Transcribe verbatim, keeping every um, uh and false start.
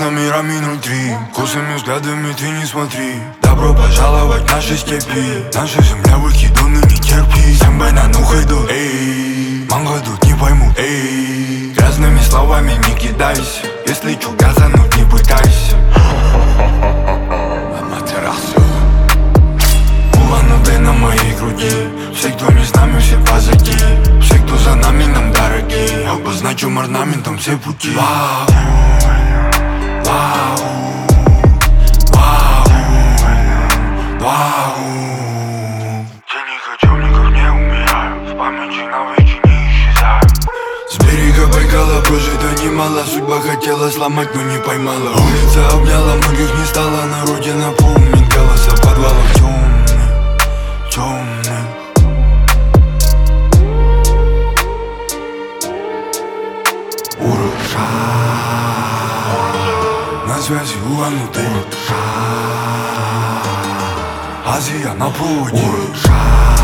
номерами ноль три. Косыми взглядами ты не смотри. Добро пожаловать в наши степи. Наша земля выкидоны не терпи. Сэмбай на нухай идут, эй. Манго тут не поймут, эй. Грязными словами не кидайся. Если чё газануть, не пытайся. Аматерасу. Улан-Удэ на моей груди. Все, кто не с нами, все позади. Все, кто за нами, нам дороги. Обозначим орнаментом все пути. Вау, вау, вау, вау. Я не хочу, никак не умираю. В памяти навеки не исчезаю. С берега Байкала прожито немало. Судьба хотела сломать, но не поймала. Улица обняла, многих не стало. На родина помнит голоса подвалов темных, темных. Урушай. На связи Улан-Удэ. Азия на проводе. Урушай.